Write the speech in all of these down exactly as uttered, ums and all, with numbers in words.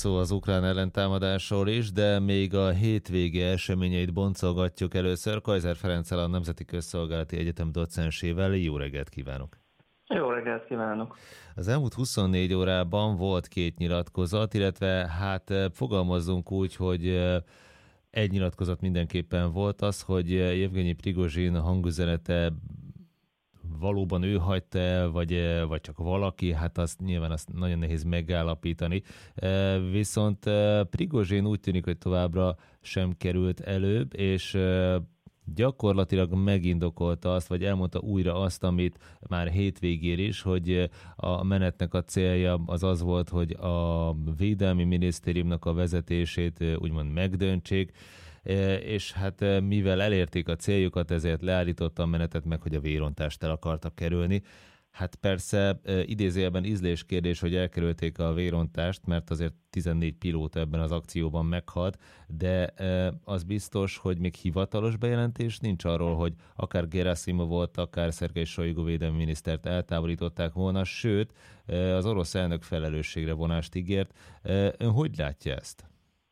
Szó az ukrán ellentámadásról is, de még a hétvége eseményeit boncolgatjuk először. Kaiser Ferenccel, a Nemzeti Közszolgálati Egyetem docensével. Jó reggelt kívánok! Jó reggelt kívánok! Az elmúlt huszonnégy órában volt két nyilatkozat, illetve hát fogalmazzunk úgy, hogy egy nyilatkozat mindenképpen volt az, hogy Jevgenyi Prigozsin hangüzenete valóban ő hagyta el, vagy, vagy csak valaki, hát azt nyilván azt nagyon nehéz megállapítani. Viszont Prigozsin úgy tűnik, hogy továbbra sem került előbb, és gyakorlatilag megindokolta azt, vagy elmondta újra azt, amit már hétvégén is, hogy a menetnek a célja az az volt, hogy a Védelmi Minisztériumnak a vezetését úgymond megdöntsék, és hát mivel elérték a céljukat, ezért leállította a menetet meg, hogy a vérontást el akartak kerülni. Hát persze idézőjelben ízléskérdés, hogy elkerülték a vérontást, mert azért tizennégy pilóta ebben az akcióban meghalt, de az biztos, hogy még hivatalos bejelentés nincs arról, hogy akár Gerasimov volt, akár Szergej Sojgu védelmi minisztert eltávolították volna, sőt, az orosz elnök felelősségre vonást ígért. Ön hogy látja ezt?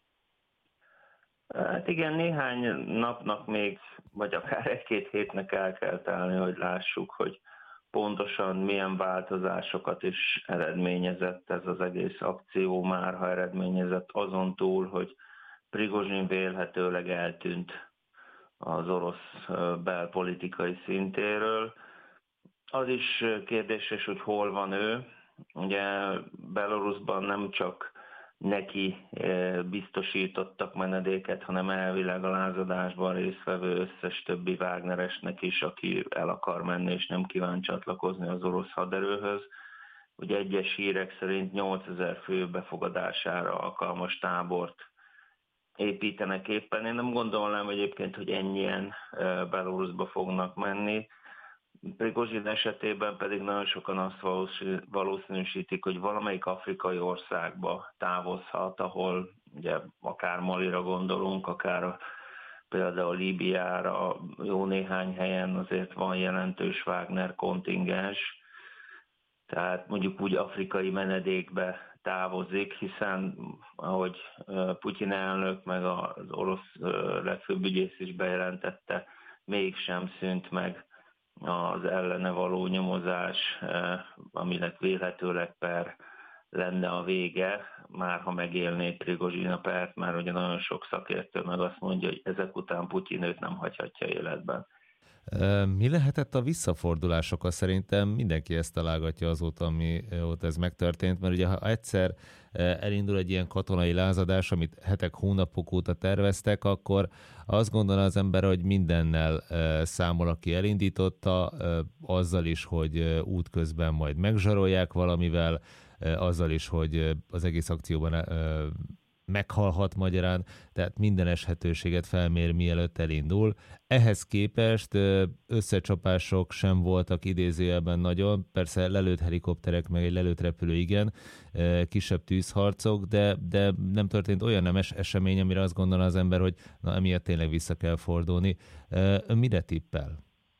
Hát igen, néhány napnak még, vagy akár egy-két hétnek el kell telni, hogy lássuk, hogy pontosan milyen változásokat is eredményezett ez az egész akció, már ha eredményezett azon túl, hogy Prigozsin vélhetőleg eltűnt az orosz belpolitikai szintéről. Az is kérdéses, hogy hol van ő. Ugye Belarusban nem csak neki biztosítottak menedéket, hanem elvileg a lázadásban résztvevő összes többi Wagneresnek is, aki el akar menni és nem kíván csatlakozni az orosz haderőhöz. Ugye egyes hírek szerint nyolcezer fő befogadására alkalmas tábort építenek éppen. Én nem gondolnám egyébként, hogy ennyien Belarusba fognak menni. Prigozsin esetében pedig nagyon sokan azt valószínűsítik, hogy valamelyik afrikai országba távozhat, ahol ugye akár Malira gondolunk, akár például Líbiára, jó néhány helyen azért van jelentős Wagner kontingens, tehát mondjuk úgy afrikai menedékbe távozik, hiszen ahogy Putyin elnök meg az orosz legfőbb ügyész is bejelentette, mégsem szűnt meg az ellene való nyomozás, aminek vélhetőleg per lenne a vége, már ha megélné Prigozsin a pert, már ugye nagyon sok szakértő meg azt mondja, hogy ezek után Putyin őt nem hagyhatja életben. Mi lehetett a visszafordulások? Szerintem mindenki ezt találgatja azóta, ami ott ez megtörtént, mert ugye ha egyszer elindul egy ilyen katonai lázadás, amit hetek, hónapok óta terveztek, akkor azt gondolna az ember, hogy mindennel számol, aki elindította, azzal is, hogy útközben majd megzsarolják valamivel, azzal is, hogy az egész akcióban meghalhat magyarán, tehát minden eshetőséget felmér, mielőtt elindul. Ehhez képest összecsapások sem voltak idézőjelben nagyon, persze lelőtt helikopterek, meg egy lelőtt repülő, igen, kisebb tűzharcok, de, de nem történt olyan nemes esemény, amire azt gondolna az ember, hogy na, emiatt tényleg vissza kell fordulni. Ön mire tippel?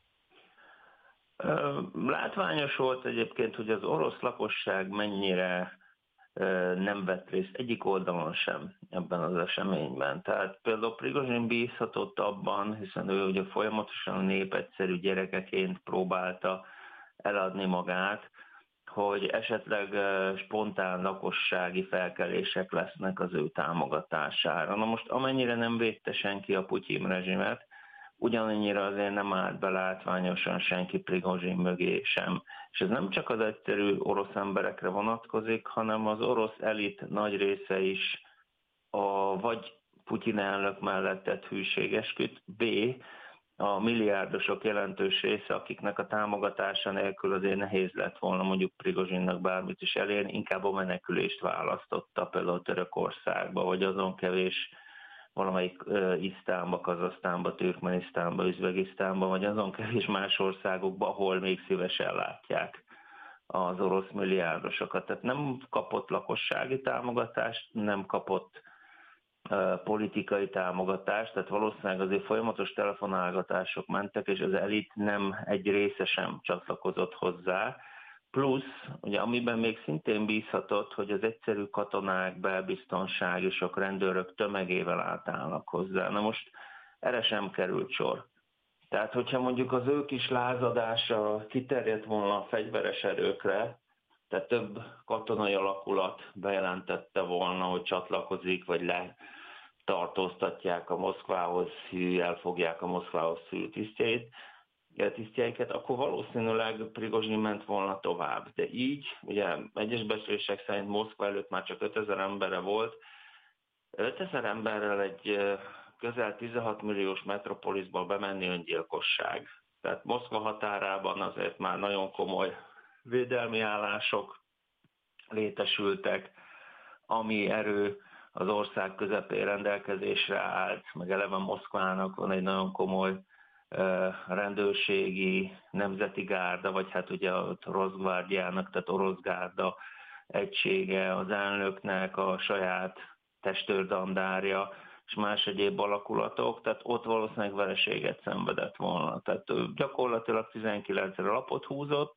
Látványos volt egyébként, hogy az orosz lakosság mennyire nem vett részt egyik oldalon sem ebben az eseményben. Tehát például Prigozsin bízhatott abban, hiszen ő ugye folyamatosan népegyszerű gyerekeként próbálta eladni magát, hogy esetleg spontán lakossági felkelések lesznek az ő támogatására. Na most amennyire nem védte senki a Putyin rezsimet, ugyanannyira azért nem állt be látványosan senki Prigozsin mögé sem. És ez nem csak az egyszerű orosz emberekre vonatkozik, hanem az orosz elit nagy része is a vagy Putyin elnök mellett tett hűségesküt, B. a milliárdosok jelentős része, akiknek a támogatása nélkül azért nehéz lett volna mondjuk Prigozsinnak bármit is elérni, inkább a menekülést választotta például Törökországba, vagy azon kevés valamelyik uh, Isztánba, Kazahsztánba, Türkmenisztánba, Üzbegisztánba, vagy azon kevés más országokba, ahol még szívesen látják az orosz milliárdosokat. Tehát nem kapott lakossági támogatást, nem kapott uh, politikai támogatást, tehát valószínűleg azért folyamatos telefonálgatások mentek, és az elit nem egy része sem csatlakozott hozzá. Plusz, ugye amiben még szintén bízhatott, hogy az egyszerű katonák, belbiztonságosok, rendőrök tömegével átállnak hozzá. Na most erre sem került sor. Tehát, hogyha mondjuk az ő kis lázadása kiterjedt volna a fegyveres erőkre, tehát több katonai alakulat bejelentette volna, hogy csatlakozik, vagy letartóztatják a Moszkvához hű, elfogják a Moszkvához hű tisztjeit, tisztjeiket, akkor valószínűleg Prigozsin ment volna tovább. De így, ugye egyes becslések szerint Moszkva előtt már csak ötezer embere volt, ötezer emberrel egy közel tizenhat milliós metropoliszba bemenni öngyilkosság. Tehát Moszkva határában azért már nagyon komoly védelmi állások létesültek, ami erő az ország közepén rendelkezésre állt, meg eleve Moszkvának van egy nagyon komoly rendőrségi, nemzeti gárda, vagy hát ugye a Rosgvárdiának, tehát orosz gárda egysége, az elnöknek a saját testőrdandárja, és más egyéb alakulatok, tehát ott valószínűleg vereséget szenvedett volna. Tehát gyakorlatilag tizenkilencre lapot húzott,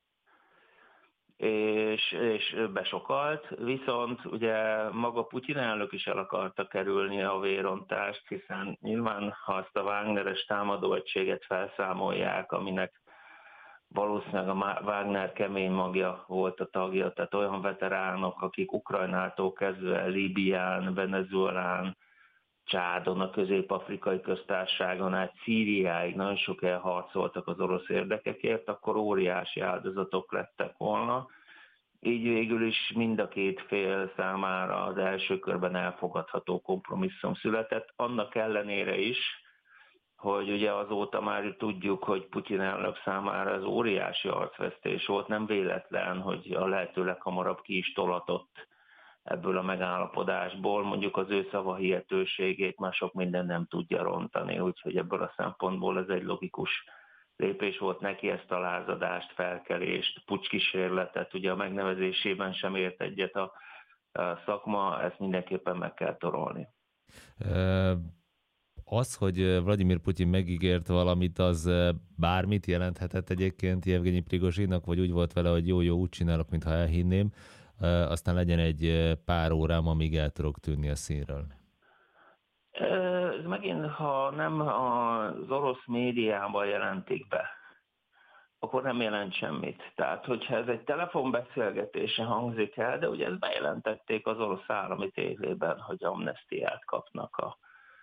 és, és besokalt, viszont ugye maga Putyin elnök is el akarta kerülni a vérontást, hiszen nyilván, ha azt a Wagneres támadóegységet felszámolják, aminek valószínűleg a Wagner kemény magja volt a tagja, tehát olyan veteránok, akik Ukrajnától kezdve Líbián, Venezuelán, Csádon, a Közép-Afrikai Köztársaságon át Szíriáig nagyon sok elharcoltak az orosz érdekekért, akkor óriási áldozatok lettek volna. Így végül is mind a két fél számára az első körben elfogadható kompromisszum született, annak ellenére is, hogy ugye azóta már tudjuk, hogy Putyin elnök számára ez óriási arcvesztés volt, nem véletlen, hogy a lehető leghamarabb ki is tolatott ebből a megállapodásból, mondjuk az ő szavahihetőségét már sok minden nem tudja rontani, úgyhogy ebből a szempontból ez egy logikus lépés volt neki, ezt a lázadást, felkelést, pucskísérletet, ugye a megnevezésében sem ért egyet a, a szakma, ezt mindenképpen meg kell torolni. Az, hogy Vladimir Putyin megígért valamit, az bármit jelenthetett egyébként Jevgenyi Prigozsinnak, vagy úgy volt vele, hogy jó-jó, úgy csinálok, mintha elhinném, aztán legyen egy pár órám, amíg el tudok tűnni a színről. Ez megint, ha nem az orosz médiában jelentik be, akkor nem jelent semmit. Tehát, hogyha ez egy telefonbeszélgetése hangzik el, de ugye ezt bejelentették az orosz állami tévében, hogy amnesztiát kapnak a,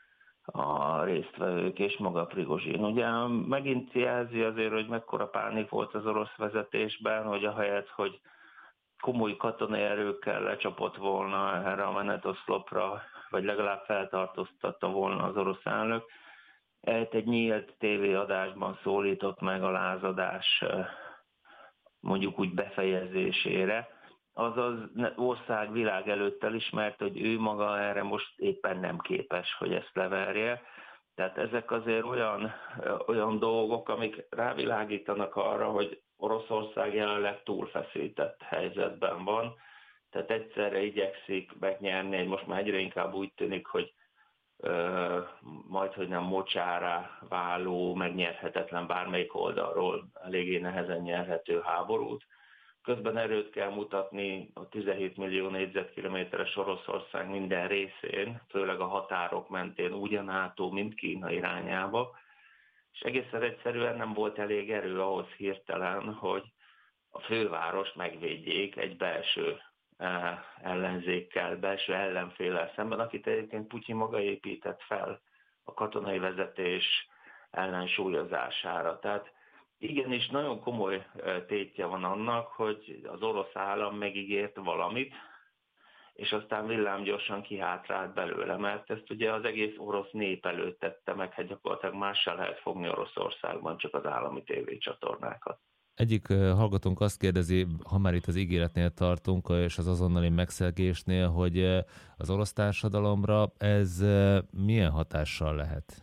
a résztvevők és maga Prigozsin. Ugye megint jelzi azért, hogy mekkora pánik volt az orosz vezetésben, hogy ahelyett, hogy komoly katonai erőkkel lecsapott volna erre a menetoszlopra, vagy legalább feltartóztatta volna az orosz elnök, egy nyílt tévéadásban szólított meg a lázadás mondjuk úgy befejezésére, azaz ország világ előtt elismert, hogy ő maga erre most éppen nem képes, hogy ezt leverje. Tehát ezek azért olyan, olyan dolgok, amik rávilágítanak arra, hogy Oroszország jelenleg túlfeszített helyzetben van, tehát egyszerre igyekszik megnyerni, most már egyre inkább úgy tűnik, hogy ö, majd, hogy nem mocsárá váló, megnyerhetetlen bármelyik oldalról eléggé nehezen nyerhető háborút. Közben erőt kell mutatni a tizenhét millió négyzetkilométeres Oroszország minden részén, főleg a határok mentén, úgy a NATO, mint Kína irányába, és egészen egyszerűen nem volt elég erő ahhoz hirtelen, hogy a fővárost megvédjék egy belső ellenzékkel, belső ellenféllel szemben, akit egyébként Putyin maga épített fel a katonai vezetés ellensúlyozására. Tehát igenis nagyon komoly tétje van annak, hogy az orosz állam megígért valamit, és aztán villámgyorsan kihátrált belőle, mert ezt ugye az egész orosz nép előtt tette meg, hát gyakorlatilag mással lehet fogni Oroszországban, csak az állami tévécsatornákat. Egyik hallgatónk azt kérdezi, ha már itt az ígéretnél tartunk, és az azonnali megszegésnél, hogy az orosz társadalomra ez milyen hatással lehet?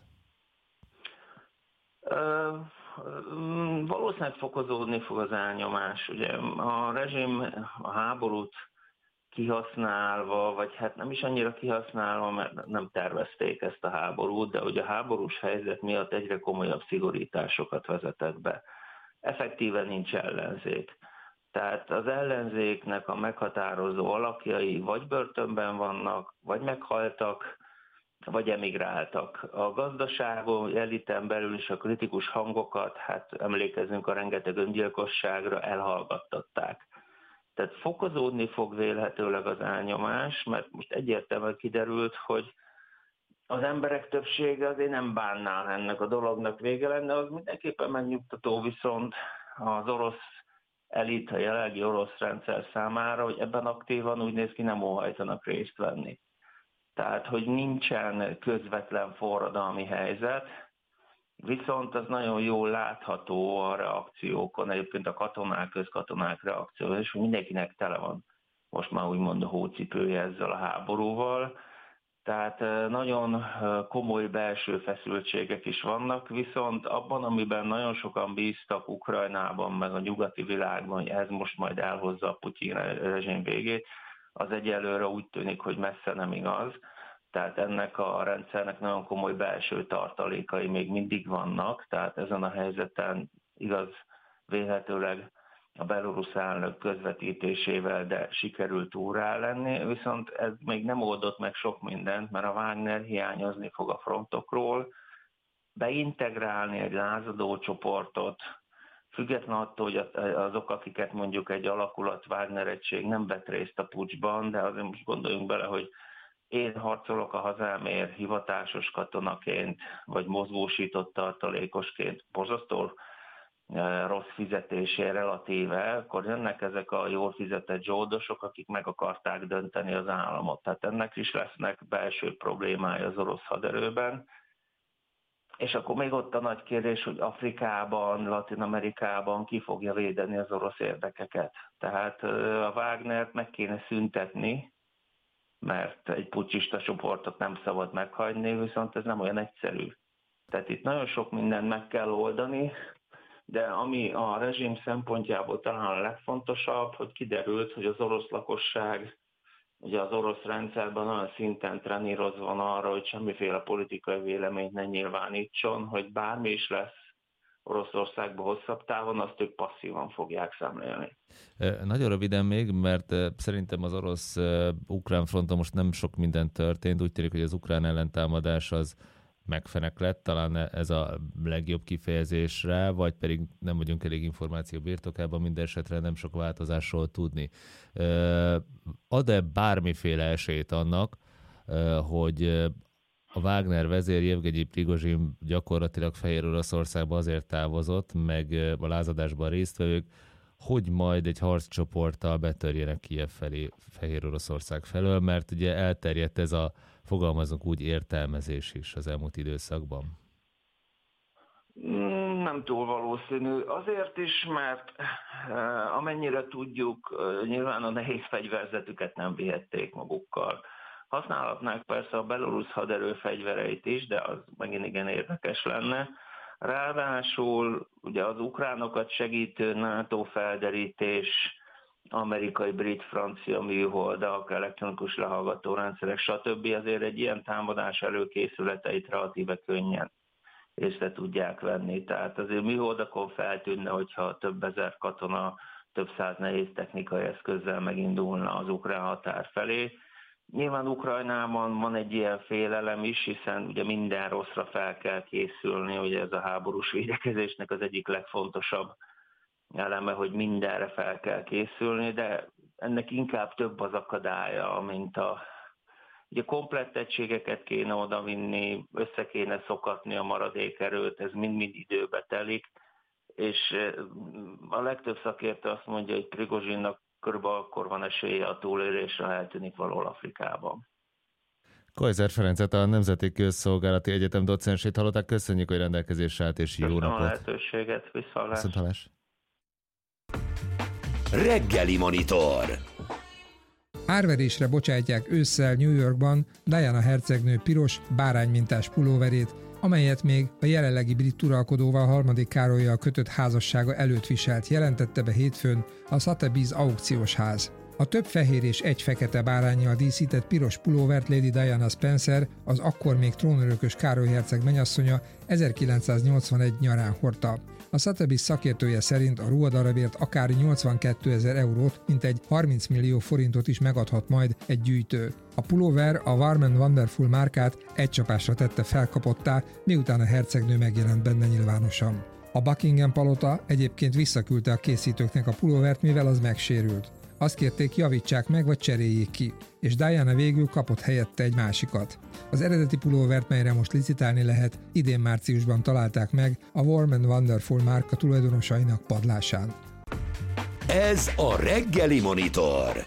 Uh, valószínűleg fokozódni fog az elnyomás. Ugye a rezsim a háborút kihasználva, vagy hát nem is annyira kihasználva, mert nem tervezték ezt a háborút, de ugye a háborús helyzet miatt egyre komolyabb szigorításokat vezetett be. Effektíven nincs ellenzék. Tehát az ellenzéknek a meghatározó alakjai vagy börtönben vannak, vagy meghaltak, vagy emigráltak. A gazdaságon, eliten belül is a kritikus hangokat, hát emlékezünk a rengeteg öngyilkosságra, elhallgattatták. Tehát fokozódni fog vélhetőleg az elnyomás, mert most egyértelműen kiderült, hogy az emberek többsége azért nem bánná, ennek a dolognak vége lenne, az mindenképpen megnyugtató, viszont az orosz elit, a jelenlegi orosz rendszer számára, hogy ebben aktívan úgy néz ki, nem óhajtanak részt venni. Tehát, hogy nincsen közvetlen forradalmi helyzet, viszont az nagyon jól látható a reakciókon, egyébként a katonák, közkatonák reakciója, és mindenkinek tele van most már úgymond a hócipője ezzel a háborúval. Tehát nagyon komoly belső feszültségek is vannak, viszont abban, amiben nagyon sokan bíztak Ukrajnában, meg a nyugati világban, hogy ez most majd elhozza a Putyin rezsim végét, az egyelőre úgy tűnik, hogy messze nem igaz. Tehát ennek a rendszernek nagyon komoly belső tartalékai még mindig vannak, tehát ezen a helyzeten igaz vélhetőleg a belorusz elnök közvetítésével, de sikerült túrá lenni, viszont ez még nem oldott meg sok mindent, mert a Wagner hiányozni fog a frontokról, beintegrálni egy lázadó csoportot, független attól, hogy azok, akiket mondjuk egy alakulat Wagner egység nem vett részt a puccsban, de azért most gondoljunk bele, hogy én harcolok a hazámért hivatásos katonaként, vagy mozgósított tartalékosként, borzasztó rossz fizetésé relatíve, akkor jönnek ezek a jól fizetett zsoldosok, akik meg akarták dönteni az államot. Tehát ennek is lesznek belső problémái az orosz haderőben. És akkor még ott a nagy kérdés, hogy Afrikában, Latin-Amerikában ki fogja védeni az orosz érdekeket. Tehát a Wagnert meg kéne szüntetni, mert egy puccsista csoportot nem szabad meghagyni, viszont ez nem olyan egyszerű. Tehát itt nagyon sok mindent meg kell oldani, de ami a rezsim szempontjából talán a legfontosabb, hogy kiderült, hogy az orosz lakosság, ugye az orosz rendszerben olyan szinten trenírozva van arra, hogy semmiféle politikai véleményt ne nyilvánítson, hogy bármi is lesz Oroszországban hosszabb távon, azt ők passzívan fogják szemlélni. Nagyon röviden még, mert szerintem az orosz-ukrán fronton most nem sok minden történt. Úgy tűnik, hogy az ukrán ellentámadás az megfenek lett, talán ez a legjobb kifejezésre, vagy pedig nem vagyunk elég információ birtokában, minden esetre nem sok változásról tudni. Ad-e bármiféle esélyt annak, hogy a Wagner vezér Jevgenyi Prigozsin gyakorlatilag Fehér Oroszországba azért távozott, meg a lázadásban résztvevők, hogy majd egy harccsoporttal betörjenek Kijev felé, Fehér Oroszország felől, mert ugye elterjedt ez a, fogalmazunk úgy, értelmezés is az elmúlt időszakban. Nem túl valószínű. Azért is, mert amennyire tudjuk, nyilván a nehéz fegyverzetüket nem vihették magukkal. Használhatnák persze a belorusz haderő fegyvereit is, de az megint igen érdekes lenne. Ráadásul ugye az ukránokat segítő NATO felderítés, amerikai, brit, francia műholdak, elektronikus lehallgató rendszerek, stb. Azért egy ilyen támadás előkészületeit relatíve könnyen észre tudják venni. Tehát azért műholdakon feltűnne, hogyha több ezer katona, több száz nehéz technikai eszközzel megindulna az ukrán határ felé. Nyilván Ukrajnában van egy ilyen félelem is, hiszen ugye minden rosszra fel kell készülni, ugye ez a háborús védekezésnek az egyik legfontosabb eleme, hogy mindenre fel kell készülni, de ennek inkább több az akadálya, mint a... Ugye komplett egységeket kéne odavinni, össze kéne szokatni a maradék erőt, ez mind-mind időbe telik, és a legtöbb szakértő azt mondja, hogy Prigozsinnak körülbelül akkor van esélye a túlélésre, ha eltűnik valahol Afrikában. Kajzer Ferencet, a Nemzeti Közszolgálati Egyetem docensét hallották. Köszönjük, hogy rendelkezésre állt, és jó Köszönöm napot! Köszönöm a lehetőséget, viszontlátásra! Viszontlátásra! Reggeli Monitor. Árverésre bocsátják ősszel New Yorkban Diana hercegnő piros, báránymintás pulóverét, amelyet még a jelenlegi brit uralkodóval, harmadik Károllyal kötött házassága előtt viselt, jelentette be hétfőn a Sotheby's aukciós ház. A több fehér és egy fekete báránnyal díszített piros pulóvert Lady Diana Spencer, az akkor még trónörökös Károly herceg mennyasszonya ezerkilencszáznyolcvanegy nyarán hordta. A Sotheby's szakértője szerint a ruhadarabért akár nyolcvankétezer eurót, mintegy harminc millió forintot is megadhat majd egy gyűjtő. A pulóver a Warm and Wonderful márkát egy csapásra tette felkapottá, miután a hercegnő megjelent benne nyilvánosan. A Buckingham palota egyébként visszaküldte a készítőknek a pulóvert, mivel az megsérült. Azt kérték, javítsák meg vagy cseréljék ki, és Diana végül kapott helyette egy másikat. Az eredeti pulóvert, melyre most licitálni lehet, idén márciusban találták meg a Warm and Wonderful márka tulajdonosainak padlásán. Ez a Reggeli Monitor.